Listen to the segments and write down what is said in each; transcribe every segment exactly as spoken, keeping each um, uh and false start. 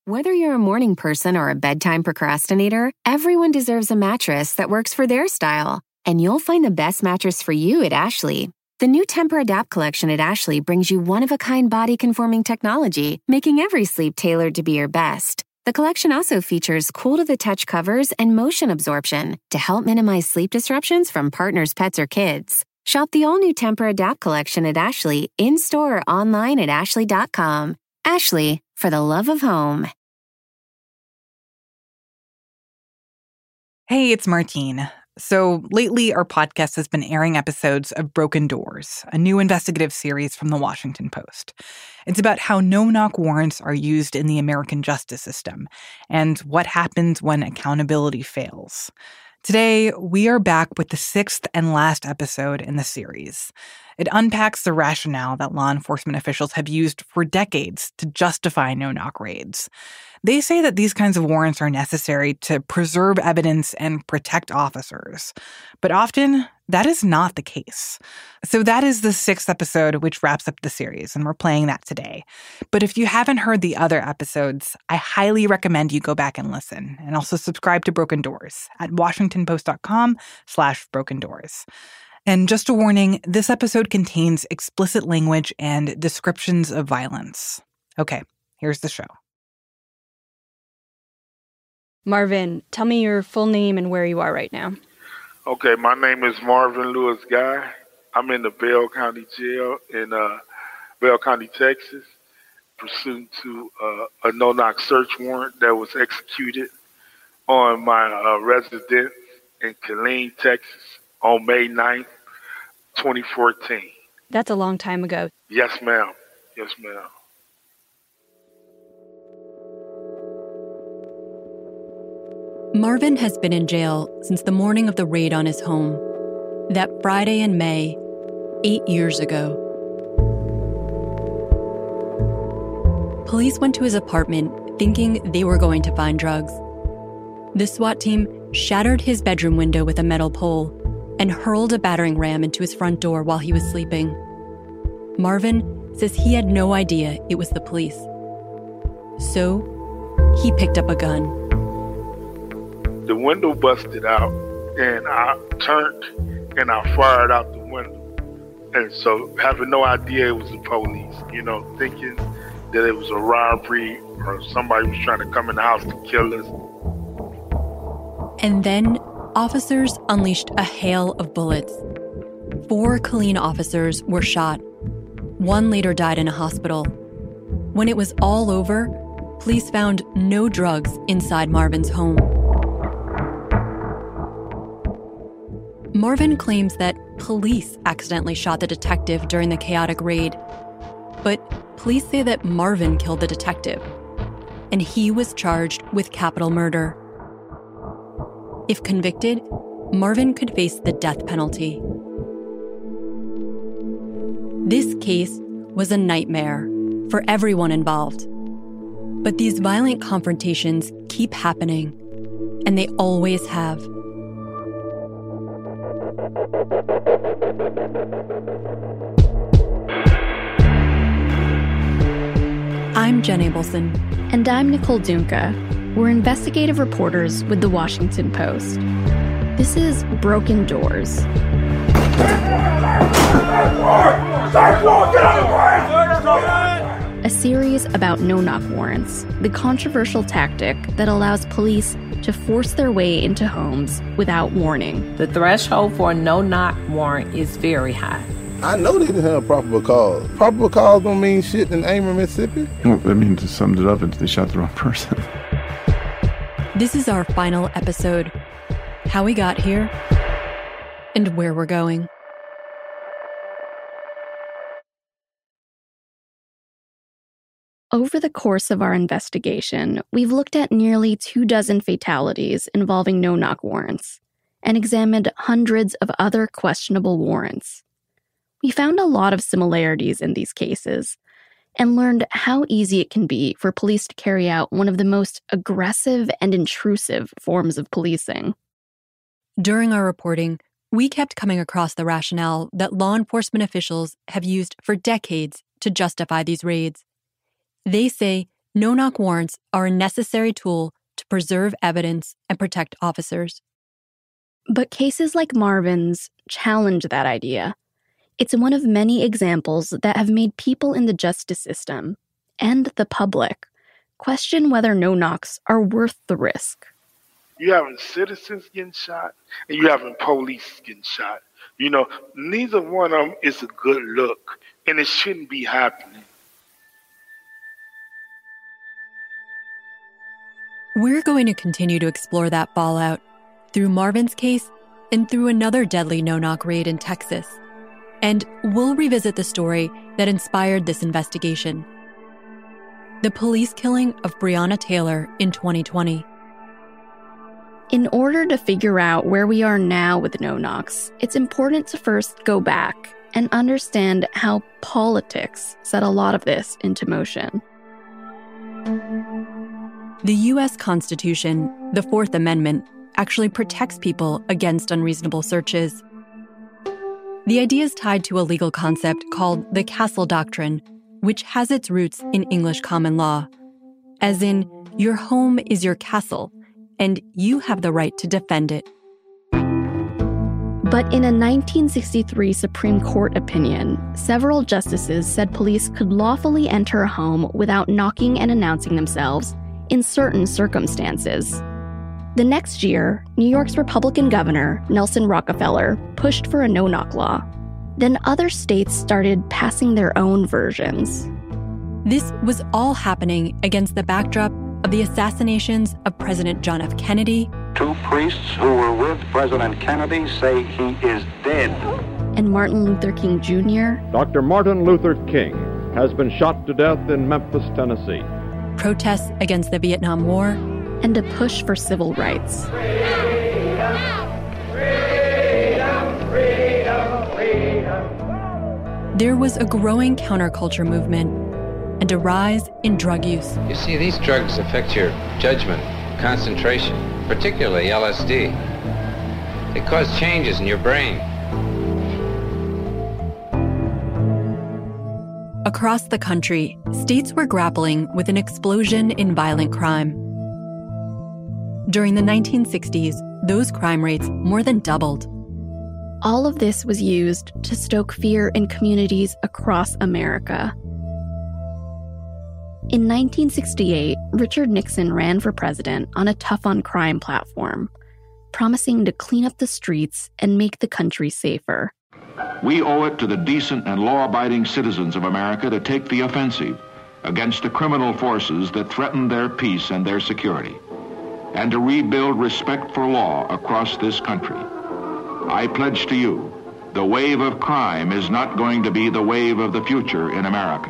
Whether you're a morning person or a bedtime procrastinator, everyone deserves a mattress that works for their style. And you'll find the best mattress for you at Ashley. The new Tempur-Adapt collection at Ashley brings you one-of-a-kind body-conforming technology, making every sleep tailored to be your best. The collection also features cool-to-the-touch covers and motion absorption to help minimize sleep disruptions from partners, pets, or kids. Shop the all-new Tempur-Adapt collection at Ashley, in-store or online at ashley dot com. Ashley, for the love of home. Hey, it's Martine. So lately, our podcast has been airing episodes of Broken Doors, a new investigative series from The Washington Post. It's about how no-knock warrants are used in the American justice system and what happens when accountability fails. Today, we are back with the sixth and last episode in the series. It unpacks the rationale that law enforcement officials have used for decades to justify no-knock raids. They say that these kinds of warrants are necessary to preserve evidence and protect officers. But often, that is not the case. So that is the sixth episode, which wraps up the series, and we're playing that today. But if you haven't heard the other episodes, I highly recommend you go back and listen, and also subscribe to Broken Doors at washingtonpost.com slash broken doors. And just a warning, this episode contains explicit language and descriptions of violence. Okay, here's the show. Marvin, tell me your full name and where you are right now. Okay, my name is Marvin Lewis Guy. I'm in the Bell County Jail in uh, Bell County, Texas, pursuant to uh, a no-knock search warrant that was executed on my uh, residence in Killeen, Texas on May ninth, twenty fourteen. That's a long time ago. Yes, ma'am. Yes, ma'am. Marvin has been in jail since the morning of the raid on his home. That Friday in May, eight years ago. Police went to his apartment thinking they were going to find drugs. The SWAT team shattered his bedroom window with a metal pole and hurled a battering ram into his front door while he was sleeping. Marvin says he had no idea it was the police. So, he picked up a gun. The window busted out, and I turned and I fired out the window. And so, having no idea it was the police, you know, thinking that it was a robbery or somebody was trying to come in the house to kill us. And then, officers unleashed a hail of bullets. Four Killeen officers were shot. One later died in a hospital. When it was all over, police found no drugs inside Marvin's home. Marvin claims that police accidentally shot the detective during the chaotic raid. But police say that Marvin killed the detective, and he was charged with capital murder. If convicted, Marvin could face the death penalty. This case was a nightmare for everyone involved. But these violent confrontations keep happening, and they always have. I'm Jen Abelson. And I'm Nicole Dunca. We're investigative reporters with The Washington Post. This is Broken Doors. A series about no-knock warrants, the controversial tactic that allows police to force their way into homes without warning. The threshold for a no-knock warrant is very high. I know they didn't have probable cause. Probable cause don't mean shit in Amer, Mississippi. Well, that means to sum it up, it's they shot the wrong person. This is our final episode. How we got here and where we're going. Over the course of our investigation, we've looked at nearly two dozen fatalities involving no-knock warrants and examined hundreds of other questionable warrants. We found a lot of similarities in these cases and learned how easy it can be for police to carry out one of the most aggressive and intrusive forms of policing. During our reporting, we kept coming across the rationale that law enforcement officials have used for decades to justify these raids. They say no-knock warrants are a necessary tool to preserve evidence and protect officers. But cases like Marvin's challenge that idea. It's one of many examples that have made people in the justice system and the public question whether no-knocks are worth the risk. You having citizens getting shot, and you having police getting shot. You know, neither one of them is a good look, and it shouldn't be happening. We're going to continue to explore that fallout through Marvin's case and through another deadly no-knock raid in Texas. And we'll revisit the story that inspired this investigation: the police killing of Breonna Taylor in twenty twenty. In order to figure out where we are now with no-knocks, it's important to first go back and understand how politics set a lot of this into motion. The U S Constitution, the Fourth Amendment, actually protects people against unreasonable searches. The idea is tied to a legal concept called the Castle Doctrine, which has its roots in English common law. As in, your home is your castle, and you have the right to defend it. But in a nineteen sixty-three Supreme Court opinion, several justices said police could lawfully enter a home without knocking and announcing themselves in certain circumstances. The next year, New York's Republican governor, Nelson Rockefeller, pushed for a no-knock law. Then other states started passing their own versions. This was all happening against the backdrop of the assassinations of President John F. Kennedy. Two priests who were with President Kennedy say he is dead. And Martin Luther King Junior Doctor Martin Luther King has been shot to death in Memphis, Tennessee. Protests against the Vietnam War. And a push for civil rights. Freedom, freedom, freedom, freedom. There was a growing counterculture movement and a rise in drug use. You see, these drugs affect your judgment, concentration, particularly L S D. They cause changes in your brain. Across the country, states were grappling with an explosion in violent crime. During the nineteen sixties, those crime rates more than doubled. All of this was used to stoke fear in communities across America. In nineteen sixty-eight, Richard Nixon ran for president on a tough-on-crime platform, promising to clean up the streets and make the country safer. We owe it to the decent and law-abiding citizens of America to take the offensive against the criminal forces that threaten their peace and their security, and to rebuild respect for law across this country. I pledge to you, the wave of crime is not going to be the wave of the future in America.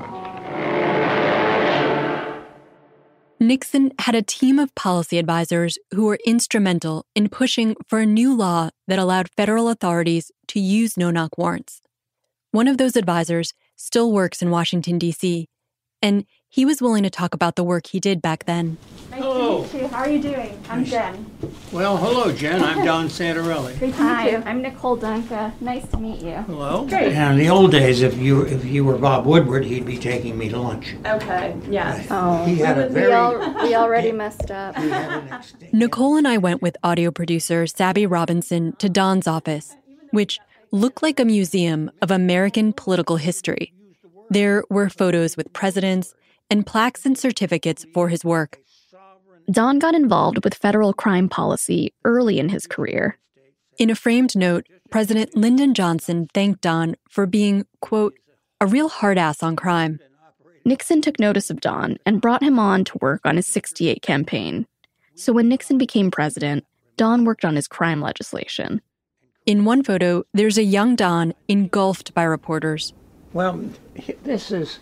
Nixon had a team of policy advisors who were instrumental in pushing for a new law that allowed federal authorities to use no-knock warrants. One of those advisors still works in Washington, D C, and he was willing to talk about the work he did back then. Nice hello. to meet you. How are you doing? I'm nice. Jen. Well, hello, Jen. I'm Don Santarelli. Great to Hi, meet you. I'm Nicole Dunca. Nice to meet you. Hello. Great. Yeah, in the old days, if you if you were Bob Woodward, he'd be taking me to lunch. Okay. Yes. Oh. He had a very. We, al- we already messed up. Nicole and I went with audio producer Sabby Robinson to Don's office, which looked like a museum of American political history. There were photos with presidents and plaques and certificates for his work. Don got involved with federal crime policy early in his career. In a framed note, President Lyndon Johnson thanked Don for being, quote, a real hard ass on crime. Nixon took notice of Don and brought him on to work on his sixty-eight campaign. So when Nixon became president, Don worked on his crime legislation. In one photo, there's a young Don engulfed by reporters. Well, this is...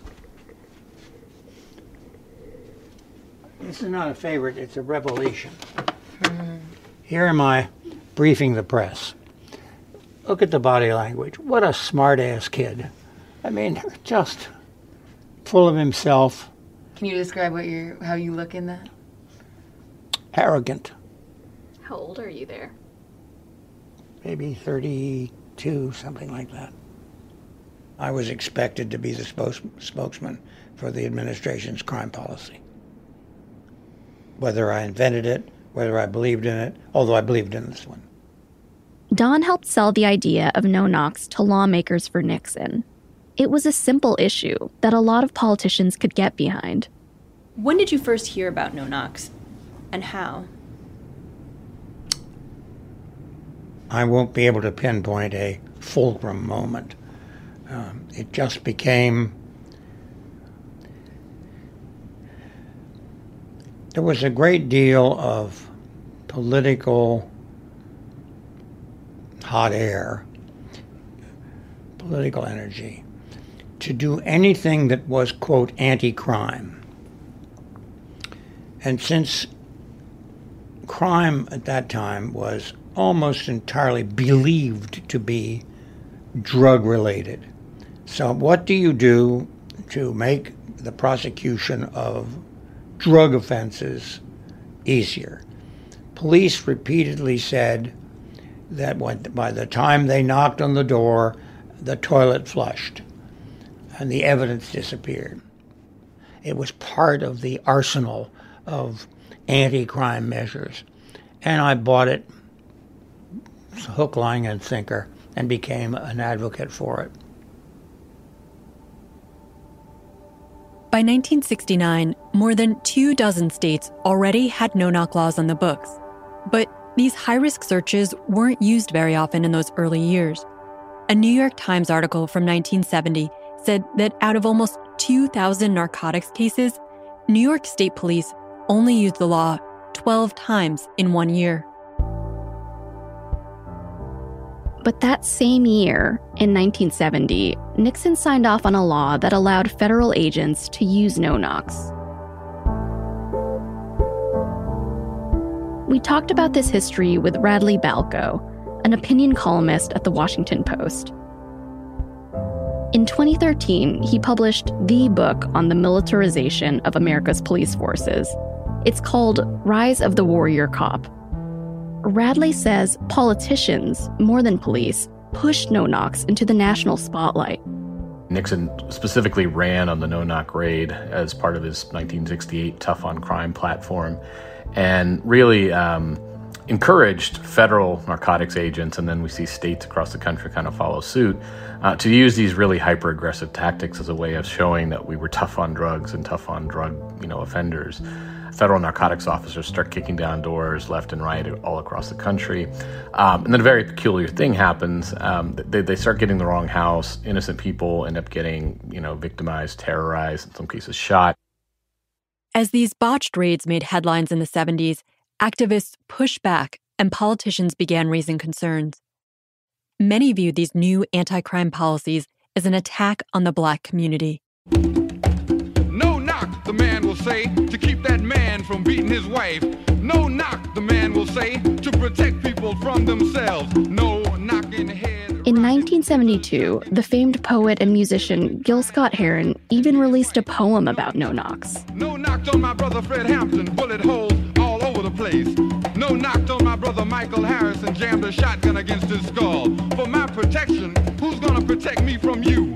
This is not a favorite, it's a revelation. Mm-hmm. Here am I briefing the press. Look at the body language. What a smart-ass kid. I mean, just full of himself. Can you describe what you're, how you look in that? Arrogant. How old are you there? Maybe thirty-two, something like that. I was expected to be the spokes- spokesman for the administration's crime policy. whether I invented it, whether I believed in it, although I believed in this one. Don helped sell the idea of no-knocks to lawmakers for Nixon. It was a simple issue that a lot of politicians could get behind. When did you first hear about no-knocks, and how? I won't be able to pinpoint a fulcrum moment. Um, it just became... There was a great deal of political hot air, political energy, to do anything that was, quote, anti-crime. And since crime at that time was almost entirely believed to be drug-related, so what do you do to make the prosecution of drug offenses easier? Police repeatedly said that when, by the time they knocked on the door, the toilet flushed and the evidence disappeared. It was part of the arsenal of anti-crime measures. And I bought it hook, line, and sinker and became an advocate for it. By nineteen sixty-nine, more than two dozen states already had no-knock laws on the books. But these high-risk searches weren't used very often in those early years. A New York Times article from nineteen seventy said that out of almost two thousand narcotics cases, New York State Police only used the law twelve times in one year. But that same year, in nineteen seventy, Nixon signed off on a law that allowed federal agents to use no-knocks. We talked about this history with Radley Balko, an opinion columnist at The Washington Post. In twenty thirteen, he published the book on the militarization of America's police forces. It's called Rise of the Warrior Cop. Radley says politicians, more than police, pushed no-knocks into the national spotlight. Nixon specifically ran on the no-knock raid as part of his nineteen sixty-eight Tough on Crime platform, and really um, encouraged federal narcotics agents, and then we see states across the country kind of follow suit, uh, to use these really hyper-aggressive tactics as a way of showing that we were tough on drugs and tough on drug, you know, offenders. Federal narcotics officers start kicking down doors left and right all across the country. Um, and then a very peculiar thing happens. Um, they, they start getting the wrong house. Innocent people end up getting, you know, victimized, terrorized, in some cases shot. As these botched raids made headlines in the seventies, activists pushed back and politicians began raising concerns. Many viewed these new anti-crime policies as an attack on the Black community. No knock, the man will say, to keep that man from beating his wife. No knock, the man will say, to protect people from themselves. No knock in the head. In nineteen seventy-two, the famed poet and musician Gil Scott-Heron even released a poem about no-knocks. No knocked on my brother Fred Hampton, bullet holes all over the place. No knocked on my brother Michael Harrison, jammed a shotgun against his skull. For my protection, who's gonna protect me from you?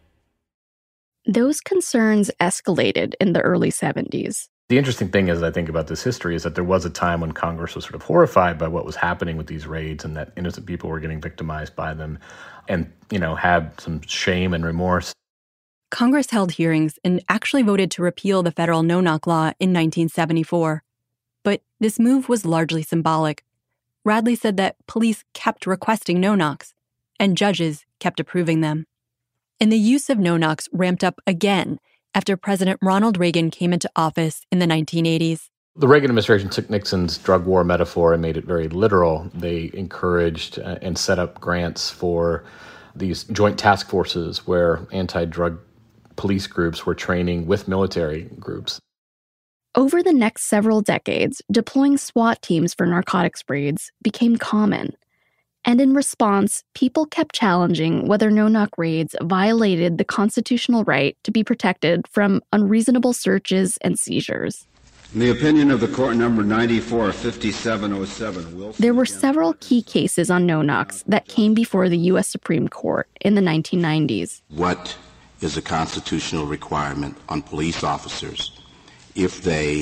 Those concerns escalated in the early seventies. The interesting thing is, I think, about this history is that there was a time when Congress was sort of horrified by what was happening with these raids and that innocent people were getting victimized by them and, you know, had some shame and remorse. Congress held hearings and actually voted to repeal the federal no-knock law in nineteen seventy-four. But this move was largely symbolic. Radley said that police kept requesting no-knocks, and judges kept approving them. And the use of no-knocks ramped up again after President Ronald Reagan came into office in the nineteen eighties. The Reagan administration took Nixon's drug war metaphor and made it very literal. They encouraged uh, and set up grants for these joint task forces where anti-drug police groups were training with military groups. Over the next several decades, deploying SWAT teams for narcotics raids became common. And in response, people kept challenging whether no-knock raids violated the constitutional right to be protected from unreasonable searches and seizures. In the opinion of the court number ninety-four fifty-seven oh seven, Wilson... There were several key cases on no-knocks that came before the U S Supreme Court in the nineteen nineties. What is a constitutional requirement on police officers if they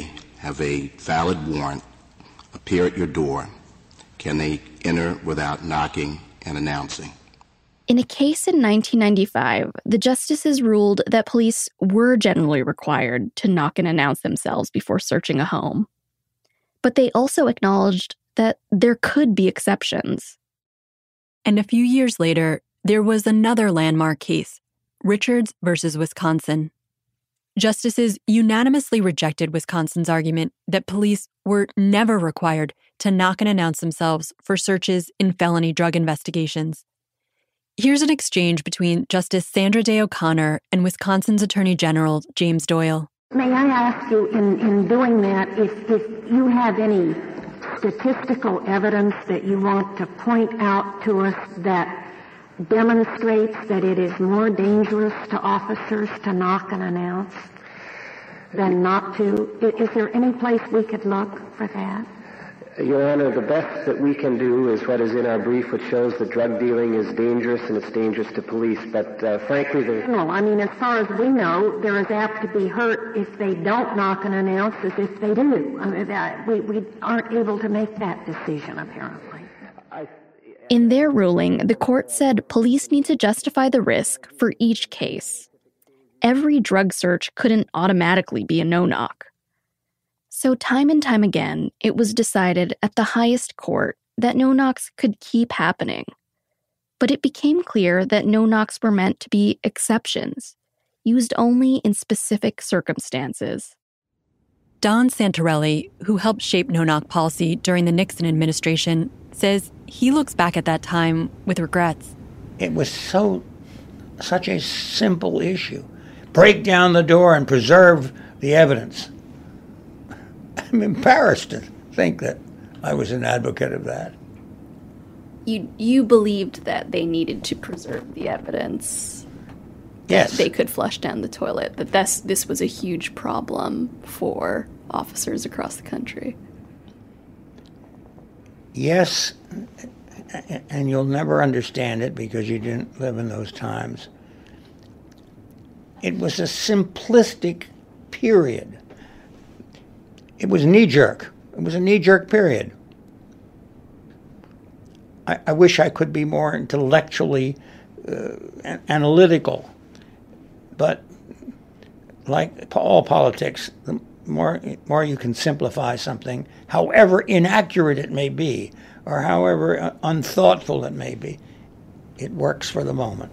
have a valid warrant appear at your door, can they enter without knocking and announcing? In a case in nineteen ninety-five, the justices ruled that police were generally required to knock and announce themselves before searching a home. But they also acknowledged that there could be exceptions. And a few years later, there was another landmark case, Richards versus Wisconsin. Justices unanimously rejected Wisconsin's argument that police were never required to knock and announce themselves for searches in felony drug investigations. Here's an exchange between Justice Sandra Day O'Connor and Wisconsin's Attorney General James Doyle. May I ask you, in, in doing that, if, if you have any statistical evidence that you want to point out to us that demonstrates that it is more dangerous to officers to knock and announce than not to? Is there any place we could look for that? Your Honor, the best that we can do is what is in our brief, which shows that drug dealing is dangerous and it's dangerous to police. But uh, frankly, the... No, I mean, as far as we know, there is apt to be hurt if they don't knock and announce as if they do. I mean, that, we, we aren't able to make that decision, apparently. I... In their ruling, the court said police need to justify the risk for each case. Every drug search couldn't automatically be a no-knock. So time and time again, it was decided at the highest court that no-knocks could keep happening. But it became clear that no-knocks were meant to be exceptions, used only in specific circumstances. Don Santarelli, who helped shape no-knock policy during the Nixon administration, says he looks back at that time with regrets. It was so, such a simple issue. Break down the door and preserve the evidence. I'm embarrassed to think that I was an advocate of that. You you believed that they needed to preserve the evidence. Yes. They could flush down the toilet, that this, this was a huge problem for officers across the country. Yes, and you'll never understand it because you didn't live in those times. It was a simplistic period. It was knee-jerk. It was a knee-jerk period. I, I wish I could be more intellectually uh, analytical, but like all politics, the more, more you can simplify something, however inaccurate it may be, or however unthoughtful it may be, it works for the moment.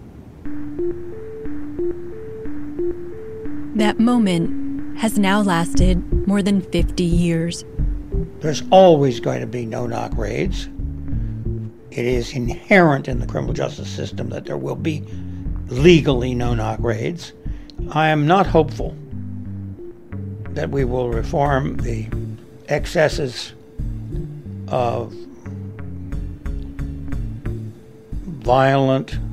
That moment has now lasted more than fifty years. There's always going to be no-knock raids. It is inherent in the criminal justice system that there will be legally no-knock raids. I am not hopeful that we will reform the excesses of violent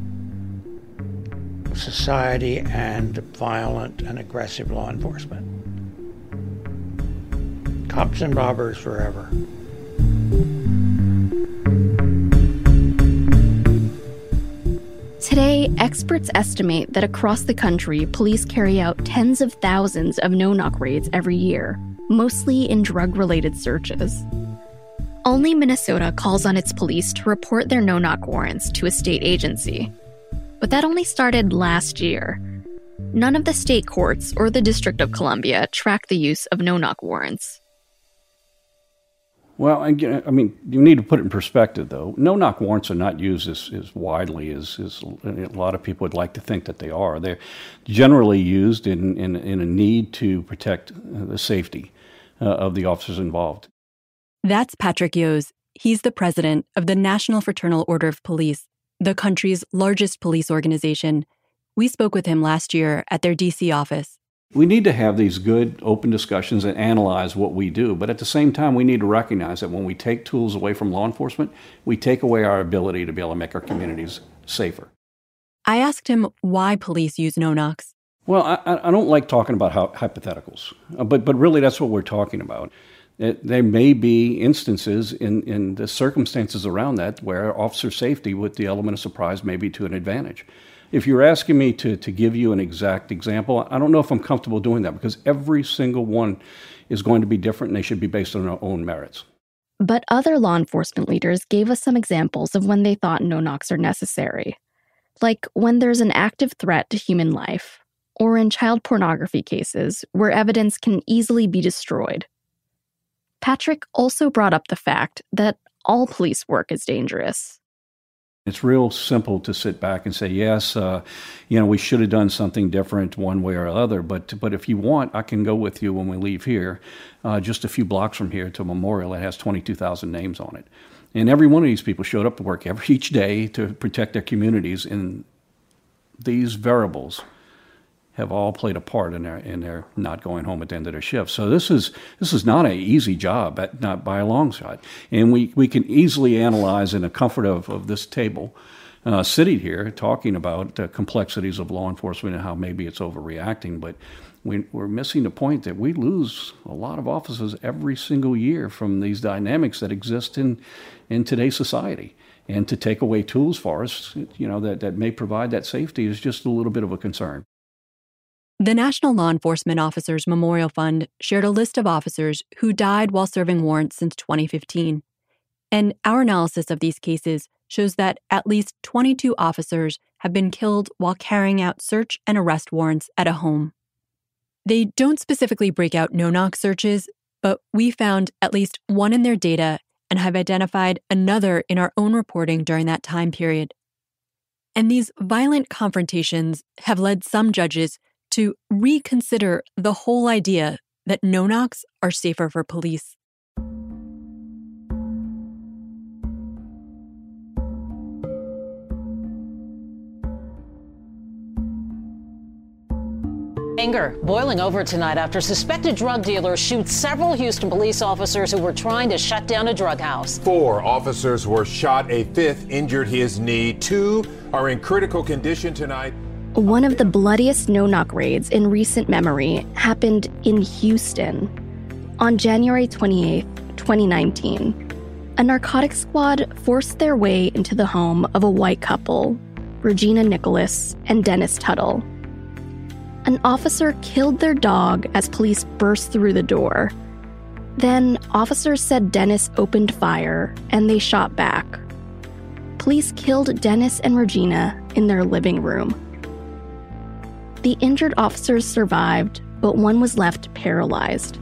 society and violent and aggressive law enforcement. Cops and robbers forever. Today, experts estimate that across the country, police carry out tens of thousands of no-knock raids every year, mostly in drug-related searches. Only Minnesota calls on its police to report their no-knock warrants to a state agency. But that only started last year. None of the state courts or the District of Columbia track the use of no-knock warrants. Well, I mean, you need to put it in perspective, though. No-knock warrants are not used as, as widely as, as a lot of people would like to think that they are. They're generally used in, in, in a need to protect the safety uh, of the officers involved. That's Patrick Yos. He's the president of the National Fraternal Order of Police, the country's largest police organization. We spoke with him last year at their D C office. We need to have these good, open discussions and analyze what we do. But at the same time, we need to recognize that when we take tools away from law enforcement, we take away our ability to be able to make our communities safer. I asked him why police use no-knocks. Well, I, I don't like talking about how, hypotheticals, but, but really that's what we're talking about. It, there may be instances in, in the circumstances around that where officer safety with the element of surprise may be to an advantage. If you're asking me to, to give you an exact example, I don't know if I'm comfortable doing that because every single one is going to be different, and they should be based on their own merits. But other law enforcement leaders gave us some examples of when they thought no-knocks are necessary. Like when there's an active threat to human life, or in child pornography cases where evidence can easily be destroyed. Patrick also brought up the fact that all police work is dangerous. It's real simple to sit back and say, yes, uh, you know, we should have done something different one way or other, but but if you want, I can go with you when we leave here, uh, just a few blocks from here to a memorial that has twenty-two thousand names on it. And every one of these people showed up to work every each day to protect their communities, and these variables have all played a part in their in their not going home at the end of their shift. So this is this is not an easy job, at, not by a long shot. And we, we can easily analyze in the comfort of, of this table, uh, sitting here talking about the complexities of law enforcement and how maybe it's overreacting, but we, we're missing the point that we lose a lot of officers every single year from these dynamics that exist in, in today's society. And to take away tools for us, you know, that, that may provide that safety is just a little bit of a concern. The National Law Enforcement Officers Memorial Fund shared a list of officers who died while serving warrants since twenty fifteen. And our analysis of these cases shows that at least twenty-two officers have been killed while carrying out search and arrest warrants at a home. They don't specifically break out no-knock searches, but we found at least one in their data and have identified another in our own reporting during that time period. And these violent confrontations have led some judges to reconsider the whole idea that no-knocks are safer for police. Anger boiling over tonight after suspected drug dealers shoot several Houston police officers who were trying to shut down a drug house. Four officers were shot. A fifth injured his knee. Two are in critical condition tonight. One of the bloodiest no-knock raids in recent memory happened in Houston. On January twenty-eighth, twenty nineteen, a narcotics squad forced their way into the home of a white couple, Regina Nicholas and Dennis Tuttle. An officer killed their dog as police burst through the door. Then, officers said Dennis opened fire, and they shot back. Police killed Dennis and Regina in their living room. The injured officers survived, but one was left paralyzed.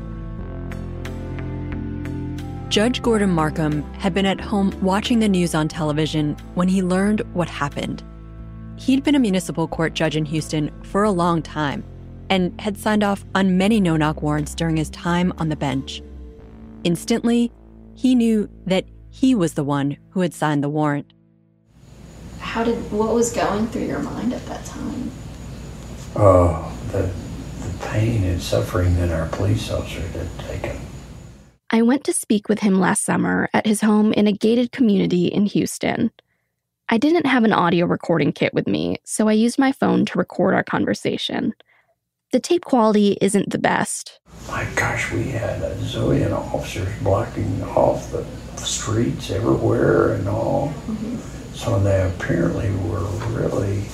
Judge Gordon Markham had been at home watching the news on television when he learned what happened. He'd been a municipal court judge in Houston for a long time and had signed off on many no-knock warrants during his time on the bench. Instantly, he knew that he was the one who had signed the warrant. How did, what was going through your mind at that time? Oh, the, the pain and suffering that our police officer had taken. I went to speak with him last summer at his home in a gated community in Houston. I didn't have an audio recording kit with me, so I used my phone to record our conversation. The tape quality isn't the best. My gosh, we had a zillion officers blocking off the streets everywhere and all. Mm-hmm. So they apparently were really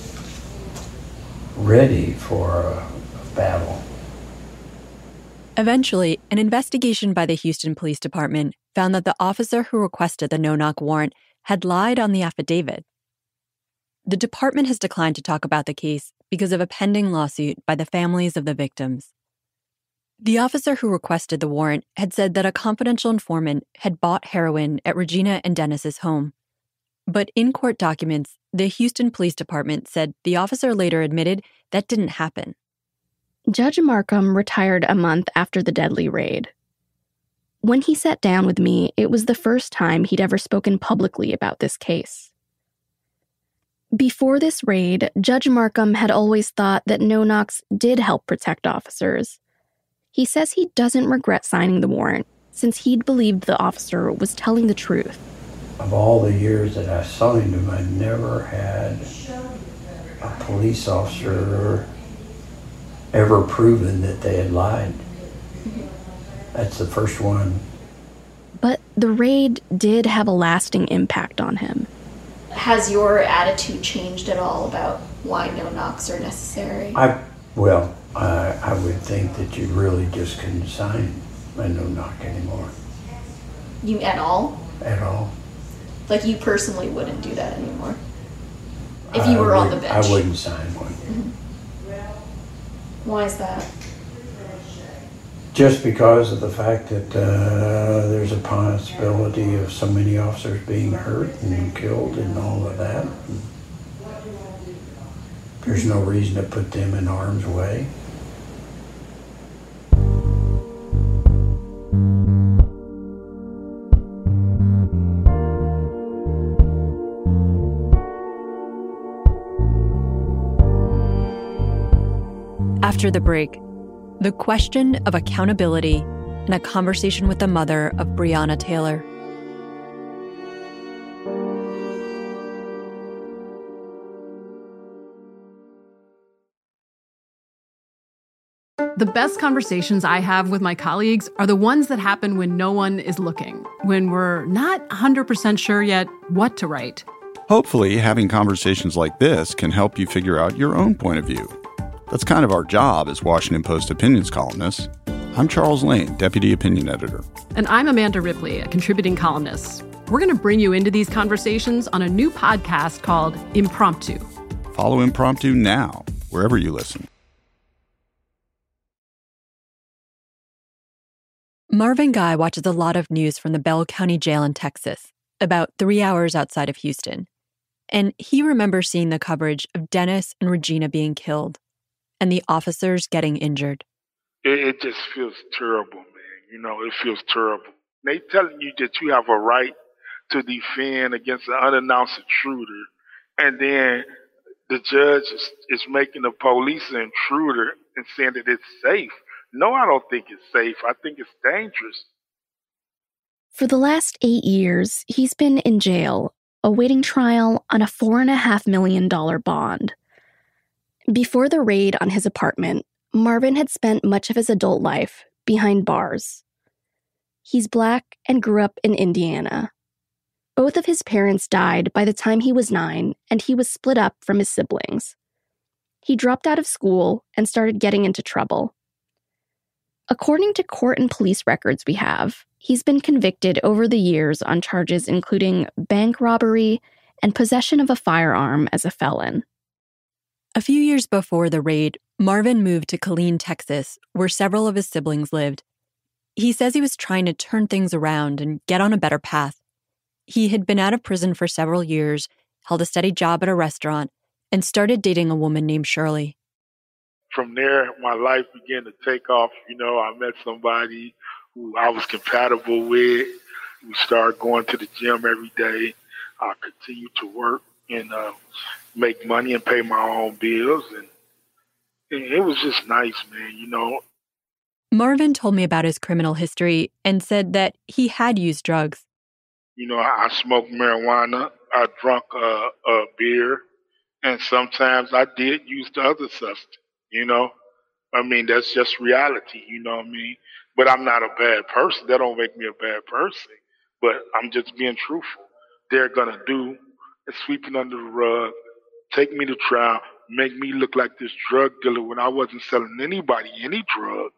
ready for a, a battle. Eventually, an investigation by the Houston Police Department found that the officer who requested the no-knock warrant had lied on the affidavit. The department has declined to talk about the case because of a pending lawsuit by the families of the victims. The officer who requested the warrant had said that a confidential informant had bought heroin at Regina and Dennis's home. But in court documents, the Houston Police Department said the officer later admitted that didn't happen. Judge Markham retired a month after the deadly raid. When he sat down with me, it was the first time he'd ever spoken publicly about this case. Before this raid, Judge Markham had always thought that no-knocks did help protect officers. He says he doesn't regret signing the warrant, since he'd believed the officer was telling the truth. Of all the years that I signed them, I never had a police officer ever proven that they had lied. That's the first one. But the raid did have a lasting impact on him. Has your attitude changed at all about why no-knocks are necessary? I, well, I, I would think that you really just couldn't sign a no-knock anymore. You at all? At all. Like you personally wouldn't do that anymore? If you were I on would, the bench? I wouldn't sign one. Mm-hmm. Why is that? Just because of the fact that uh, there's a possibility of so many officers being hurt and killed and all of that. There's no reason to put them in harm's way. After the break, the question of accountability and a conversation with the mother of Breonna Taylor. The best conversations I have with my colleagues are the ones that happen when no one is looking, when we're not one hundred percent sure yet what to write. Hopefully, having conversations like this can help you figure out your own point of view. That's kind of our job as Washington Post opinions columnists. I'm Charles Lane, Deputy Opinion Editor. And I'm Amanda Ripley, a contributing columnist. We're going to bring you into these conversations on a new podcast called Impromptu. Follow Impromptu now, wherever you listen. Marvin Guy watches a lot of news from the Bell County Jail in Texas, about three hours outside of Houston. And he remembers seeing the coverage of Dennis and Regina being killed and the officers getting injured. It, it just feels terrible, man. You know, it feels terrible. They telling you that you have a right to defend against an unannounced intruder, and then the judge is, is making the police an intruder and saying that it's safe. No, I don't think it's safe. I think it's dangerous. For the last eight years, he's been in jail, awaiting trial on a four and a half million dollar bond. Before the raid on his apartment, Marvin had spent much of his adult life behind bars. He's Black and grew up in Indiana. Both of his parents died by the time he was nine, and he was split up from his siblings. He dropped out of school and started getting into trouble. According to court and police records we have, he's been convicted over the years on charges including bank robbery and possession of a firearm as a felon. A few years before the raid, Marvin moved to Killeen, Texas, where several of his siblings lived. He says he was trying to turn things around and get on a better path. He had been out of prison for several years, held a steady job at a restaurant, and started dating a woman named Shirley. From there, my life began to take off. You know, I met somebody who I was compatible with. We started going to the gym every day. I continued to work and uh, make money and pay my own bills. And, and it was just nice, man, you know. Marvin told me about his criminal history and said that he had used drugs. You know, I, I smoked marijuana. I drank uh, uh, beer. And sometimes I did use the other substance. You know, I mean, that's just reality, you know what I mean? But I'm not a bad person. That don't make me a bad person. But I'm just being truthful. They're going to do is sweeping under the rug, take me to trial, make me look like this drug dealer when I wasn't selling anybody any drugs.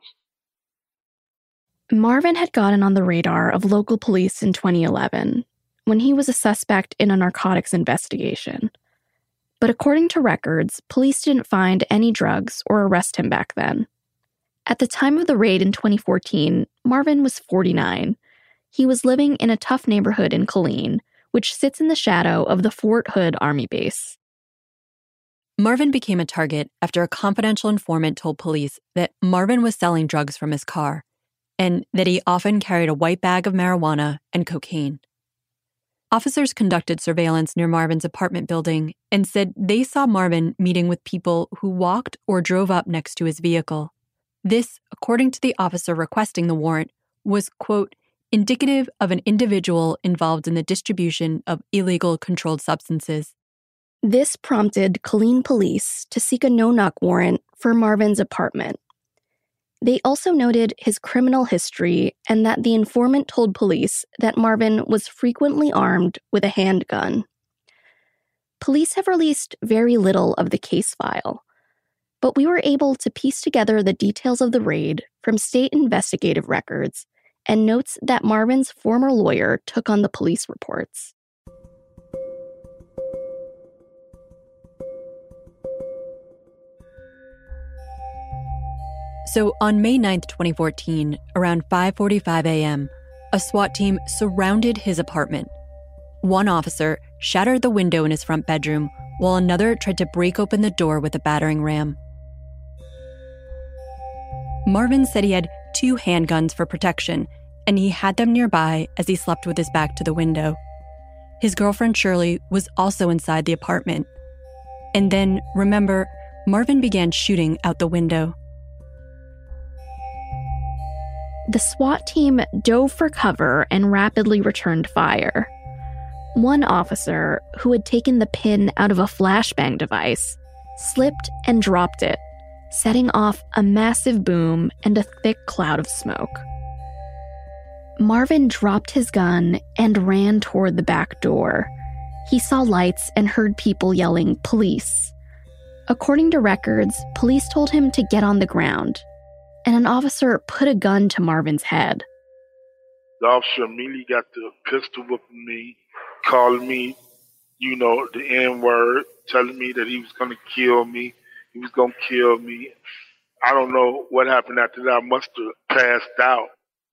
Marvin had gotten on the radar of local police in twenty eleven when he was a suspect in a narcotics investigation. But according to records, police didn't find any drugs or arrest him back then. At the time of the raid in twenty fourteen, Marvin was forty-nine. He was living in a tough neighborhood in Killeen, which sits in the shadow of the Fort Hood Army base. Marvin became a target after a confidential informant told police that Marvin was selling drugs from his car, and that he often carried a white bag of marijuana and cocaine. Officers conducted surveillance near Marvin's apartment building and said they saw Marvin meeting with people who walked or drove up next to his vehicle. This, according to the officer requesting the warrant, was, quote, indicative of an individual involved in the distribution of illegal controlled substances. This prompted Killeen police to seek a no-knock warrant for Marvin's apartment. They also noted his criminal history and that the informant told police that Marvin was frequently armed with a handgun. Police have released very little of the case file. but we were able to piece together the details of the raid from state investigative records and notes that Marvin's former lawyer took on the police reports. So on May ninth, twenty fourteen, around five forty-five a.m., a SWAT team surrounded his apartment. One officer shattered the window in his front bedroom, while another tried to break open the door with a battering ram. Marvin said he had two handguns for protection, and he had them nearby as he slept with his back to the window. His girlfriend Shirley was also inside the apartment. And then, remember, Marvin began shooting out the window. The SWAT team dove for cover and rapidly returned fire. One officer, who had taken the pin out of a flashbang device, slipped and dropped it, setting off a massive boom and a thick cloud of smoke. Marvin dropped his gun and ran toward the back door. He saw lights and heard people yelling, "Police." According to records, police told him to get on the ground, and an officer put a gun to Marvin's head. The officer immediately got the pistol whipping me, calling me, you know, the N-word, telling me that he was going to kill me. He was going to kill me. I don't know what happened after that. I must have passed out.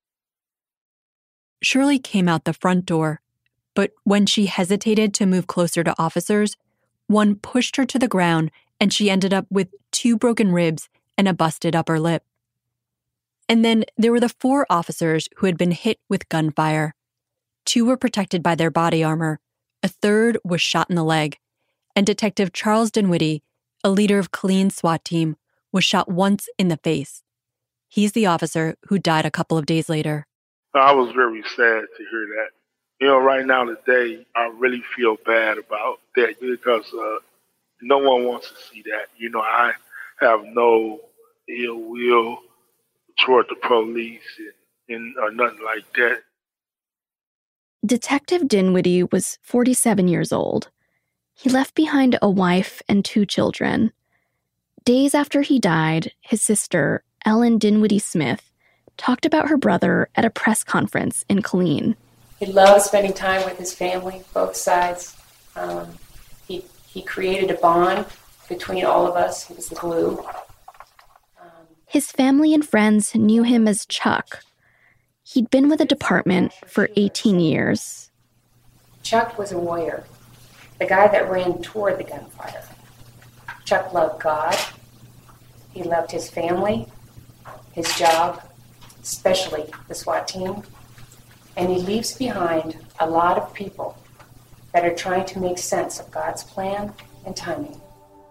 Shirley came out the front door, but when she hesitated to move closer to officers, one pushed her to the ground and she ended up with two broken ribs and a busted upper lip. And then there were the four officers who had been hit with gunfire. Two were protected by their body armor. A third was shot in the leg. And Detective Charles Dinwiddie, a leader of Killeen's SWAT team, was shot once in the face. He's the officer who died a couple of days later. I was very sad to hear that. You know, right now today, I really feel bad about that because uh, no one wants to see that. You know, I have no ill will toward the police and, and or nothing like that. Detective Dinwiddie was forty-seven years old. He left behind a wife and two children. Days after he died, his sister, Ellen Dinwiddie Smith, talked about her brother at a press conference in Killeen. He loved spending time with his family, both sides. Um, he he created a bond between all of us. He was the glue. His family and friends knew him as Chuck. He'd been with the department for eighteen years. Chuck was a warrior, the guy that ran toward the gunfire. Chuck loved God. He loved his family, his job, especially the SWAT team. And he leaves behind a lot of people that are trying to make sense of God's plan and timing.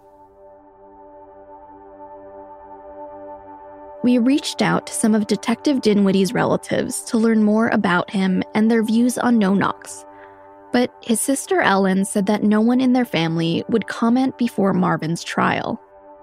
We reached out to some of Detective Dinwiddie's relatives to learn more about him and their views on no-knocks. But his sister Ellen said that no one in their family would comment before Marvin's trial.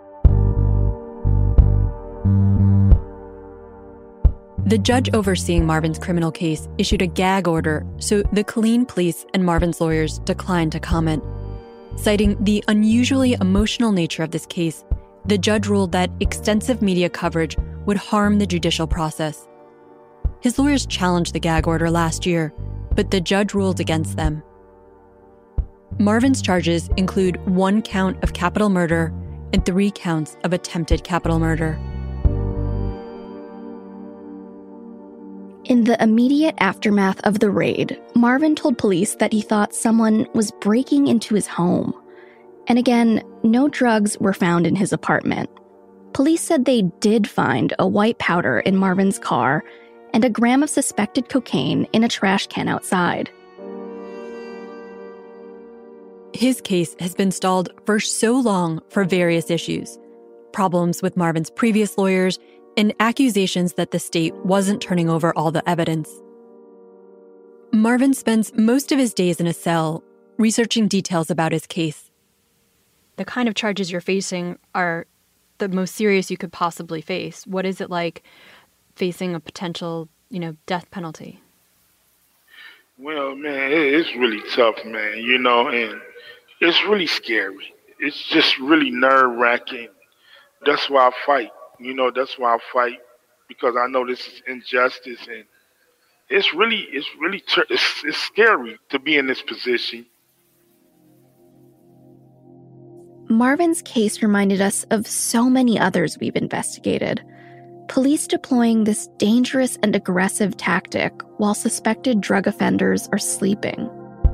The judge overseeing Marvin's criminal case issued a gag order, so the Killeen police and Marvin's lawyers declined to comment. Citing the unusually emotional nature of this case, the judge ruled that extensive media coverage would harm the judicial process. His lawyers challenged the gag order last year, but the judge ruled against them. Marvin's charges include one count of capital murder and three counts of attempted capital murder. In the immediate aftermath of the raid, Marvin told police that he thought someone was breaking into his home. And again, no drugs were found in his apartment. Police said they did find a white powder in Marvin's car and a gram of suspected cocaine in a trash can outside. His case has been stalled for so long for various issues. Problems with Marvin's previous lawyers and accusations that the state wasn't turning over all the evidence. Marvin spends most of his days in a cell researching details about his case. The kind of charges you're facing are the most serious you could possibly face. What is it like facing a potential, you know, death penalty? Well, man, it's really tough, man, you know, and it's really scary. It's just really nerve-wracking that's why I fight. You know, that's why I fight, because I know this is injustice, and it's really, it's really, it's, it's scary to be in this position. Marvin's case reminded us of so many others we've investigated. Police deploying this dangerous and aggressive tactic while suspected drug offenders are sleeping.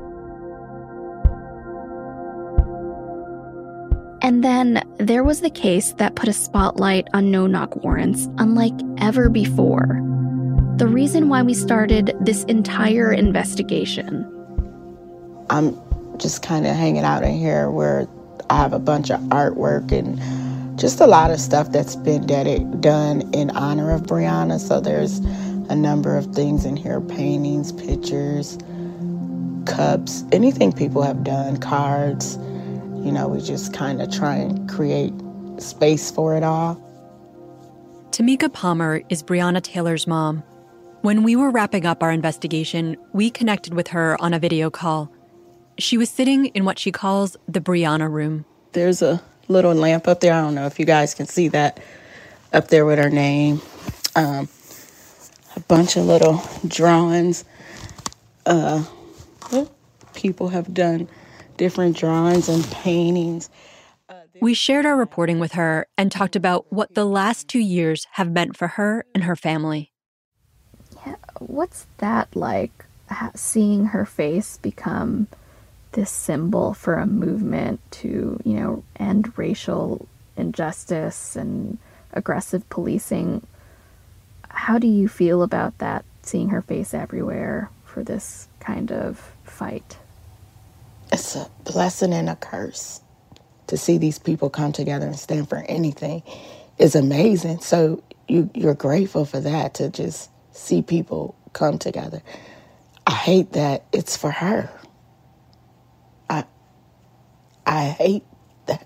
And then there was the case that put a spotlight on no-knock warrants unlike ever before. The reason why we started this entire investigation. I'm just kind of hanging out in here where I have a bunch of artwork and just a lot of stuff that's been dedic- done in honor of Breonna. So there's a number of things in here, paintings, pictures, cups, anything people have done, cards. You know, we just kind of try and create space for it all. Tamika Palmer is Breonna Taylor's mom. When we were wrapping up our investigation, we connected with her on a video call. She was sitting in what she calls the Breonna room. There's a little lamp up there. I don't know if you guys can see that up there with her name. Um, a bunch of little drawings. Uh, people have done different drawings and paintings. We shared our reporting with her and talked about what the last two years have meant for her and her family. Yeah, what's that like, seeing her face become this symbol for a movement to, you know, end racial injustice and aggressive policing? How do you feel about that, seeing her face everywhere for this kind of fight? It's a blessing and a curse. To see these people come together and stand for anything is amazing. So you, you're grateful for that, to just see people come together. I hate that it's for her. I, I hate that.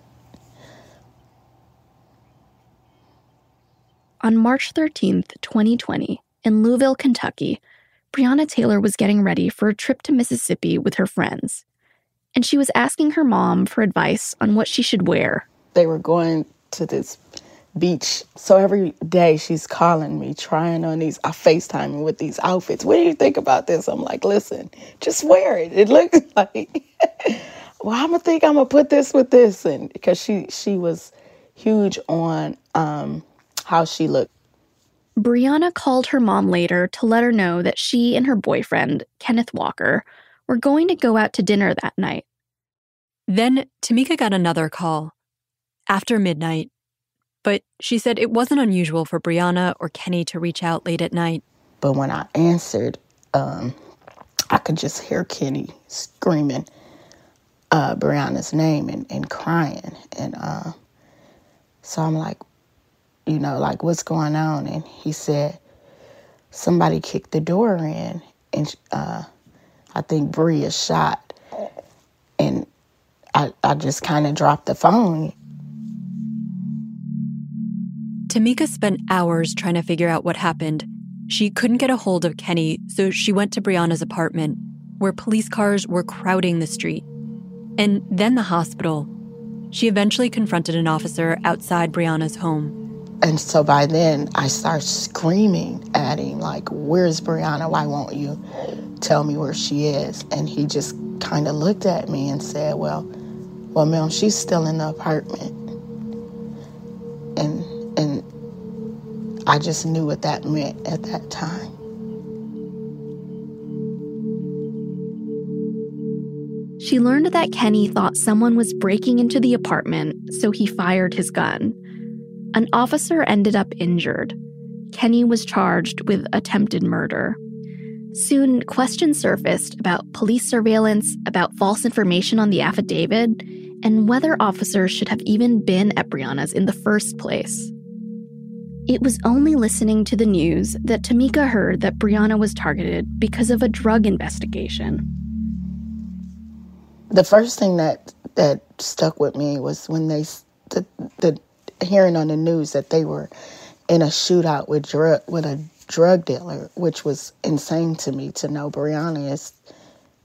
On March thirteenth, twenty twenty, in Louisville, Kentucky, Breonna Taylor was getting ready for a trip to Mississippi with her friends. And she was asking her mom for advice on what she should wear. They were going to this beach. So every day she's calling me, trying on these, I FaceTime with these outfits. What do you think about this? I'm like, listen, just wear it. It looks like, well, I'm going to think I'm going to put this with this. And because she, she was huge on um, how she looked. Breonna called her mom later to let her know that she and her boyfriend, Kenneth Walker, were going to go out to dinner that night. Then Tamika got another call after midnight, but she said it wasn't unusual for Breonna or Kenny to reach out late at night. But when I answered, um, I could just hear Kenny screaming uh, Breonna's name and, and crying. And uh, so I'm like, you know, like, what's going on? And he said, somebody kicked the door in, and uh, I think Bree is shot. And I, I just kind of dropped the phone. Tamika spent hours trying to figure out what happened. She couldn't get a hold of Kenny, so she went to Breonna's apartment, where police cars were crowding the street. And then the hospital. She eventually confronted an officer outside Breonna's home. And so by then, I started screaming at him, like, where's Breonna? Why won't you tell me where she is? And he just kind of looked at me and said, well, well, ma'am, she's still in the apartment. And and I just knew what that meant at that time. She learned that Kenny thought someone was breaking into the apartment, so he fired his gun. An officer ended up injured. Kenny was charged with attempted murder. Soon, questions surfaced about police surveillance, about false information on the affidavit, and whether officers should have even been at Breonna's in the first place. It was only listening to the news that Tamika heard that Breonna was targeted because of a drug investigation. The first thing that, that stuck with me was when they, the, the hearing on the news that they were in a shootout with drug, with a drug dealer, which was insane to me to know. Breonna is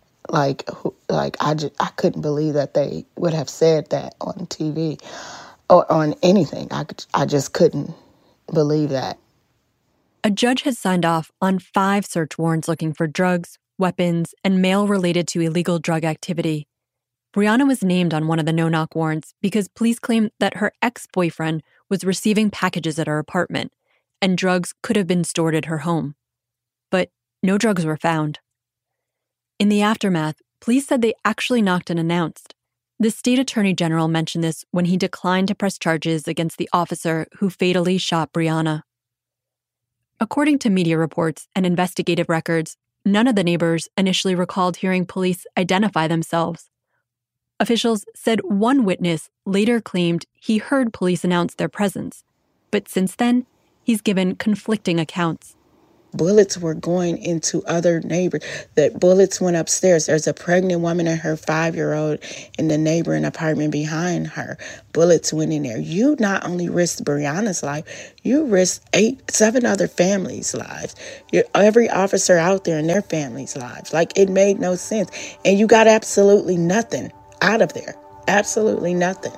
like, like I, just, I couldn't believe that they would have said that on T V. or on anything. I, could, I just couldn't believe that. A judge has signed off on five search warrants looking for drugs, weapons, and mail related to illegal drug activity. Brianna was named on one of the no-knock warrants because police claimed that her ex-boyfriend was receiving packages at her apartment, and drugs could have been stored at her home. But no drugs were found. In the aftermath, police said they actually knocked and announced. The state attorney general mentioned this when he declined to press charges against the officer who fatally shot Brianna. According to media reports and investigative records, none of the neighbors initially recalled hearing police identify themselves. Officials said one witness later claimed he heard police announce their presence, but since then, he's given conflicting accounts. Bullets were going into other neighbors. The bullets went upstairs. There's a pregnant woman and her five-year-old in the neighboring apartment behind her. Bullets went in there. You not only risked Brianna's life, you risked eight, seven other families' lives. You're, every officer out there and their families' lives. Like, it made no sense. And you got absolutely nothing out of there. Absolutely nothing.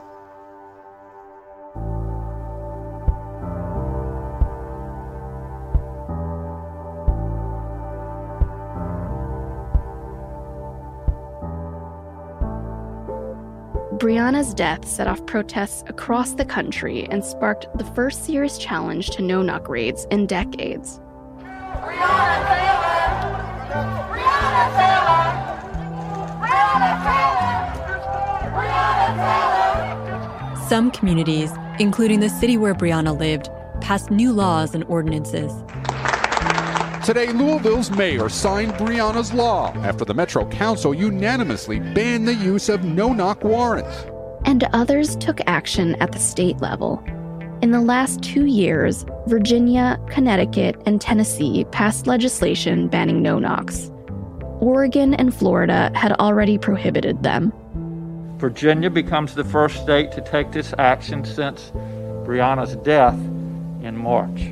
Brianna's death set off protests across the country and sparked the first serious challenge to no-knock raids in decades. Breonna Taylor! Breonna Taylor! Breonna Taylor! Breonna Taylor! Some communities, including the city where Brianna lived, passed new laws and ordinances. Today, Louisville's mayor signed Brianna's law after the Metro Council unanimously banned the use of no-knock warrants. And others took action at the state level. In the last two years, Virginia, Connecticut, and Tennessee passed legislation banning no-knocks. Oregon and Florida had already prohibited them. Virginia becomes the first state to take this action since Brianna's death in March.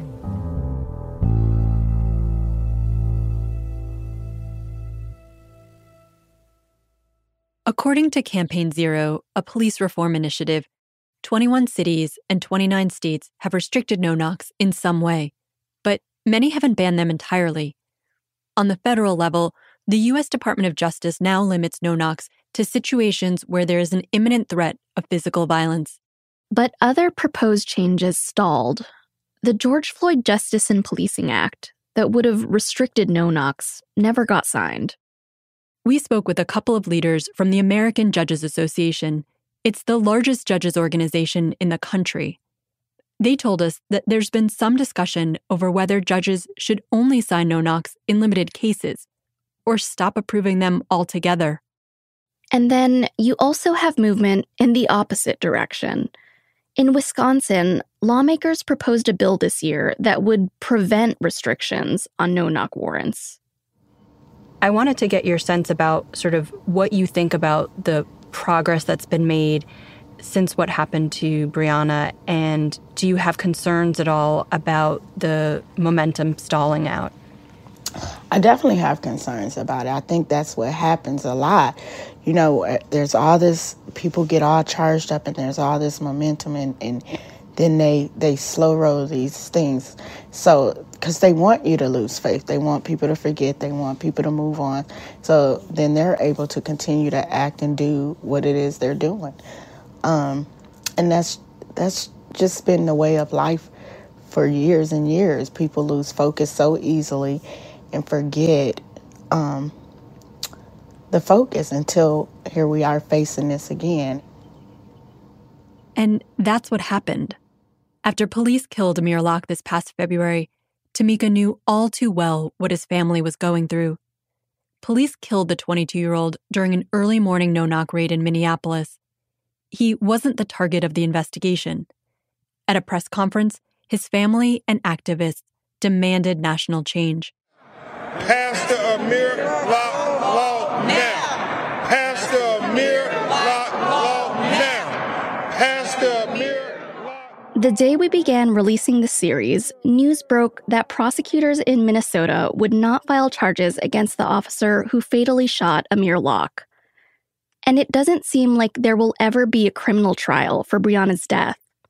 According to Campaign Zero, a police reform initiative, twenty-one cities and twenty-nine states have restricted no-knocks in some way, but many haven't banned them entirely. On the federal level, the U S Department of Justice now limits no-knocks to situations where there is an imminent threat of physical violence. But other proposed changes stalled. The George Floyd Justice and Policing Act, that would have restricted no-knocks, never got signed. We spoke with a couple of leaders from the American Judges Association. It's the largest judges organization in the country. They told us that there's been some discussion over whether judges should only sign no-knocks in limited cases or stop approving them altogether. And then you also have movement in the opposite direction. In Wisconsin, lawmakers proposed a bill this year that would prevent restrictions on no-knock warrants. I wanted to get your sense about sort of what you think about the progress that's been made since what happened to Brianna, and do you have concerns at all about the momentum stalling out? I definitely have concerns about it. I think that's what happens a lot. You know, there's all this, people get all charged up and there's all this momentum and, and then they, they slow roll these things. So, because they want you to lose faith. They want people to forget. They want people to move on. So then they're able to continue to act and do what it is they're doing. Um, and that's that's just been the way of life for years and years. People lose focus so easily and forget um, the focus until here we are facing this again. And that's what happened. After police killed Amir Locke this past February, Tamika knew all too well what his family was going through. Police killed the twenty-two-year-old during an early morning no-knock raid in Minneapolis. He wasn't the target of the investigation. At a press conference, his family and activists demanded national change. Pastor Amir Locke Law now. Pastor Amir Locke Law now. Pastor Amir. The day we began releasing the series, news broke that prosecutors in Minnesota would not file charges against the officer who fatally shot Amir Locke. And it doesn't seem like there will ever be a criminal trial for Brianna's death.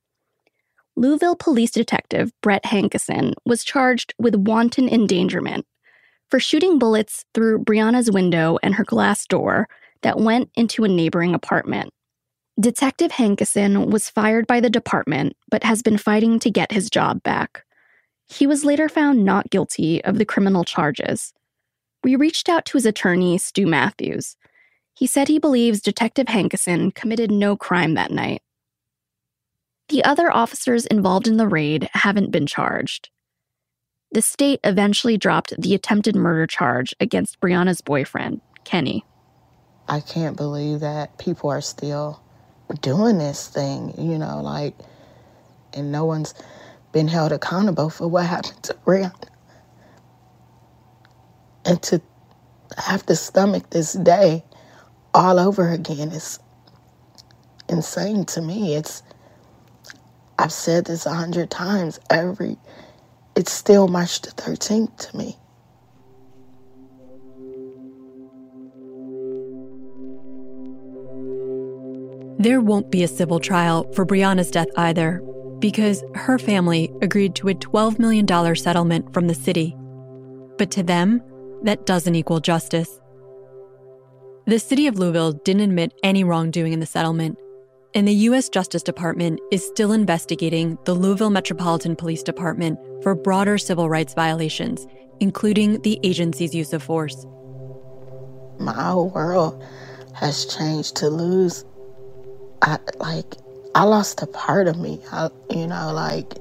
Louisville police detective Brett Hankison was charged with wanton endangerment for shooting bullets through Brianna's window and her glass door that went into a neighboring apartment. Detective Hankison was fired by the department, but has been fighting to get his job back. He was later found not guilty of the criminal charges. We reached out to his attorney, Stu Matthews. He said he believes Detective Hankison committed no crime that night. The other officers involved in the raid haven't been charged. The state eventually dropped the attempted murder charge against Brianna's boyfriend, Kenny. I can't believe that people are still doing this thing, you know, like, and no one's been held accountable for what happened to Brianna. And to have to stomach this day all over again is insane to me. It's, I've said this a hundred times, every, it's still March the thirteenth to me. There won't be a civil trial for Brianna's death either, because her family agreed to a twelve million dollars settlement from the city. But to them, that doesn't equal justice. The city of Louisville didn't admit any wrongdoing in the settlement, and the U S Justice Department is still investigating the Louisville Metropolitan Police Department for broader civil rights violations, including the agency's use of force. My whole world has changed to lose. I, like, I lost a part of me, I, you know, like,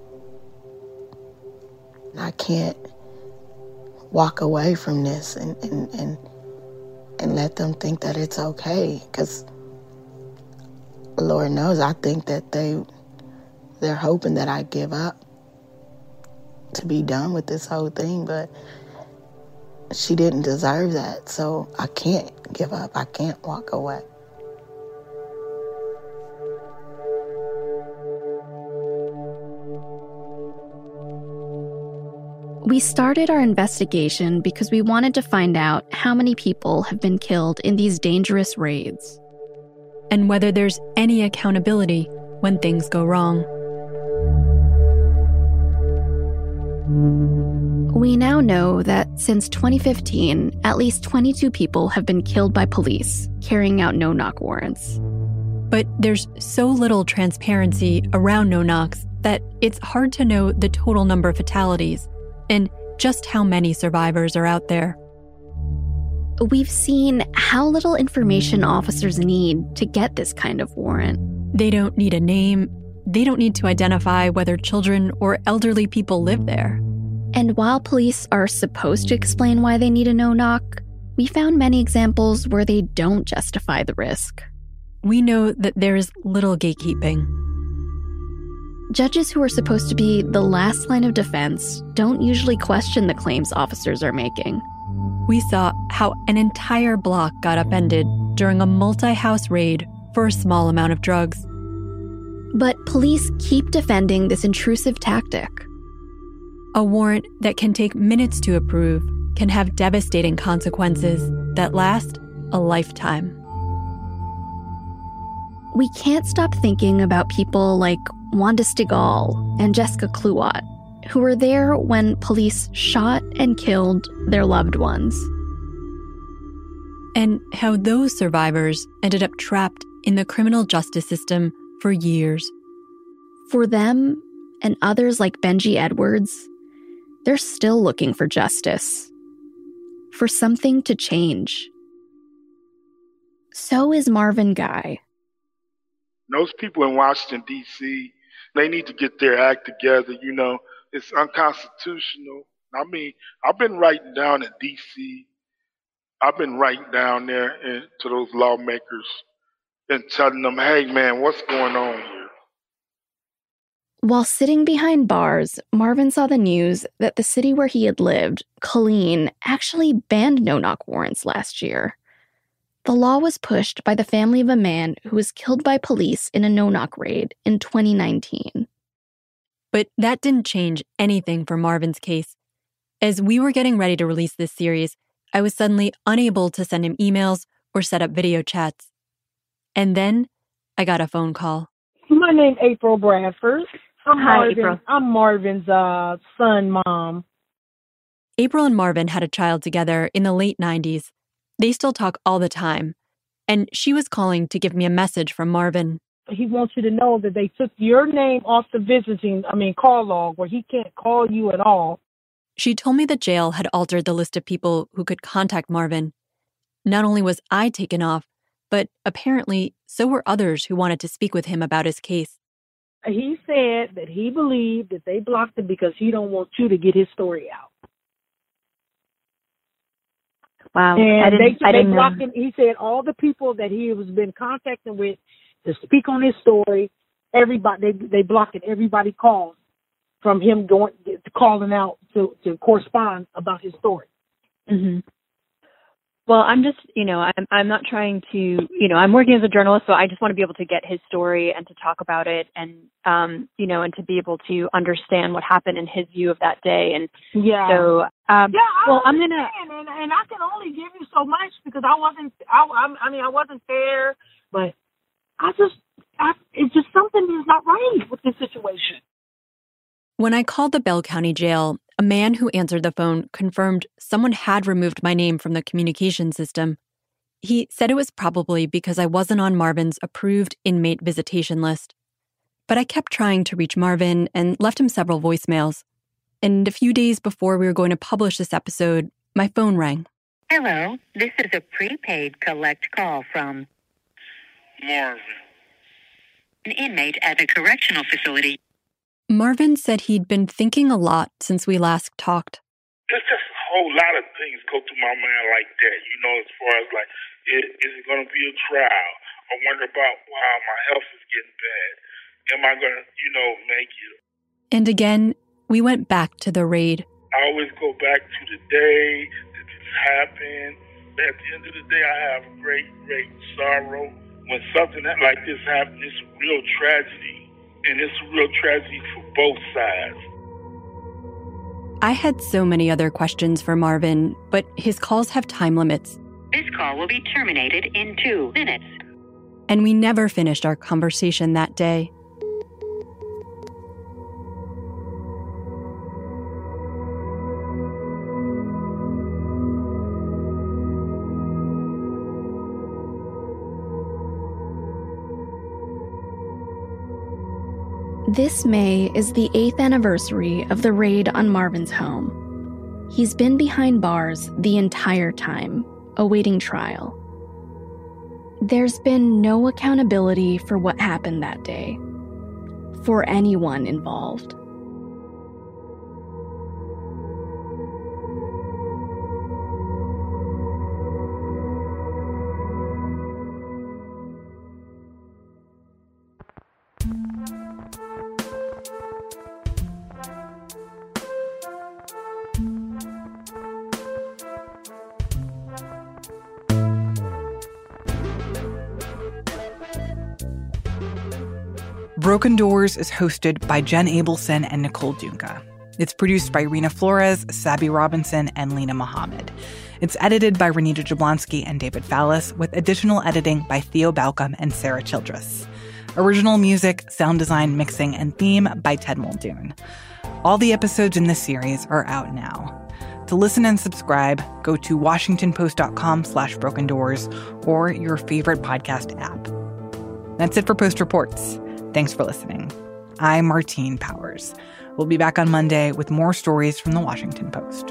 I can't walk away from this and, and, and, and let them think that it's okay, because Lord knows I think that they, they're hoping that I give up to be done with this whole thing, but she didn't deserve that, so I can't give up, I can't walk away. We started our investigation because we wanted to find out how many people have been killed in these dangerous raids. And whether there's any accountability when things go wrong. We now know that since twenty fifteen, at least twenty-two people have been killed by police carrying out no-knock warrants. But there's so little transparency around no-knocks that it's hard to know the total number of fatalities and just how many survivors are out there. We've seen how little information officers need to get this kind of warrant. They don't need a name. They don't need to identify whether children or elderly people live there. And while police are supposed to explain why they need a no-knock, we found many examples where they don't justify the risk. We know that there is little gatekeeping. Judges who are supposed to be the last line of defense don't usually question the claims officers are making. We saw how an entire block got upended during a multi-house raid for a small amount of drugs. But police keep defending this intrusive tactic. A warrant that can take minutes to approve can have devastating consequences that last a lifetime. We can't stop thinking about people like Wanda Stigall and Jessica Kluwat, who were there when police shot and killed their loved ones. And how those survivors ended up trapped in the criminal justice system for years. For them, and others like Benji Edwards, they're still looking for justice. For something to change. So is Marvin Guy. Those people in Washington, D C, they need to get their act together, you know. It's unconstitutional. I mean, I've been writing down in D C, I've been writing down there and, to those lawmakers and telling them, hey, man, what's going on here? While sitting behind bars, Marvin saw the news that the city where he had lived, Killeen, actually banned no-knock warrants last year. The law was pushed by the family of a man who was killed by police in a no-knock raid in twenty nineteen. But that didn't change anything for Marvin's case. As we were getting ready to release this series, I was suddenly unable to send him emails or set up video chats. And then I got a phone call. My name's April Bradford. I'm Hi, Marvin. April. I'm Marvin's uh, son, mom. April and Marvin had a child together in the late nineties. They still talk all the time. And she was calling to give me a message from Marvin. He wants you to know that they took your name off the visiting, I mean, call log, where he can't call you at all. She told me the jail had altered the list of people who could contact Marvin. Not only was I taken off, but apparently so were others who wanted to speak with him about his case. He said that he believed that they blocked him because he don't want you to get his story out. Wow. And I didn't, they, I they didn't blocked know. him. He said all the people that he was been contacting with to speak on his story, everybody, they, they blocked it. Everybody called from him going, calling out to, to correspond about his story. Mm-hmm. Well, I'm just, you know, I'm I'm not trying to, you know, I'm working as a journalist, so I just want to be able to get his story and to talk about it, and, um, you know, and to be able to understand what happened in his view of that day. And Yeah. so, um, Yeah, I well, I'm gonna. understand, and, and I can only give you so much because I wasn't. I, I, I mean, I wasn't there, but I just, I, it's just something is not right with this situation. When I called the Bell County Jail, a man who answered the phone confirmed someone had removed my name from the communication system. He said it was probably because I wasn't on Marvin's approved inmate visitation list. But I kept trying to reach Marvin and left him several voicemails. And a few days before we were going to publish this episode, my phone rang. Hello, this is a prepaid collect call from Marvin. An inmate at a correctional facility. Marvin said he'd been thinking a lot since we last talked. There's just a whole lot of things go through my mind like that, you know, as far as like, is, is it going to be a trial? I wonder about, wow, my health is getting bad. Am I going to, you know, make it? And again, we went back to the raid. I always go back to the day that this happened. At the end of the day, I have great, great sorrow. When something like this happens, it's a real tragedy. And it's a real tragedy for both sides. I had so many other questions for Marvin, but his calls have time limits. This call will be terminated in two minutes. And we never finished our conversation that day. This May is the eighth anniversary of the raid on Marvin's home. He's been behind bars the entire time, awaiting trial. There's been no accountability for what happened that day, for anyone involved. Broken Doors is hosted by Jen Abelson and Nicole Dunca. It's produced by Rena Flores, Sabby Robinson, and Lena Mohammed. It's edited by Renita Jablonski and David Fallis, with additional editing by Theo Balcom and Sarah Childress. Original music, sound design, mixing, and theme by Ted Muldoon. All the episodes in this series are out now. To listen and subscribe, go to washingtonpost.com slash broken doors or your favorite podcast app. That's it for Post Reports. Thanks for listening. I'm Martine Powers. We'll be back on Monday with more stories from the Washington Post.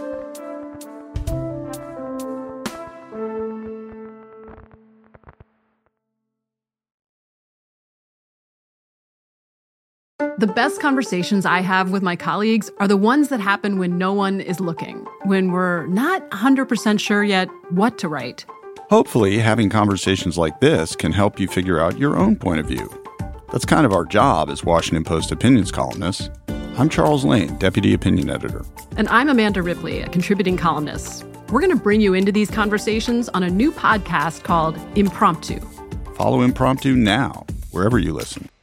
The best conversations I have with my colleagues are the ones that happen when no one is looking, when we're not one hundred percent sure yet what to write. Hopefully, having conversations like this can help you figure out your own point of view. That's kind of our job as Washington Post opinions columnists. I'm Charles Lane, Deputy Opinion Editor. And I'm Amanda Ripley, a contributing columnist. We're going to bring you into these conversations on a new podcast called Impromptu. Follow Impromptu now, wherever you listen.